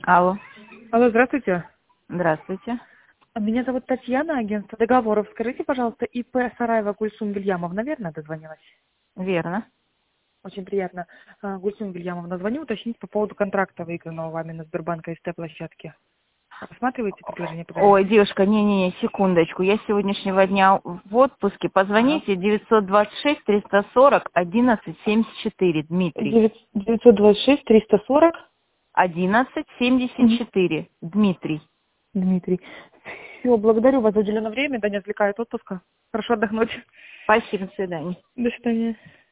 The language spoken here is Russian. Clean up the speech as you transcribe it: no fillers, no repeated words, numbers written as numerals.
Алло. Алло, здравствуйте. Здравствуйте. Меня зовут Татьяна, агентство договоров. Скажите, пожалуйста, ИП Сараева Гульсум Вильямовна, верно, дозвонилась? Верно. Очень приятно. Гульсум Вильямовна, звоню уточнить по поводу контракта, выигранного вами на Сбербанка СТ-площадке. Рассматриваете предложение по Ой, гарантии? девушка, не-не-не, секундочку. Я с сегодняшнего дня в отпуске. Ага. Позвоните 926-340-1174, Дмитрий. 926-340. 1174, Дмитрий. Дмитрий. Все, благодарю вас за уделенное время. Да не отвлекает отпуска. Хорошо отдохнуть. Спасибо, до свидания. До свидания.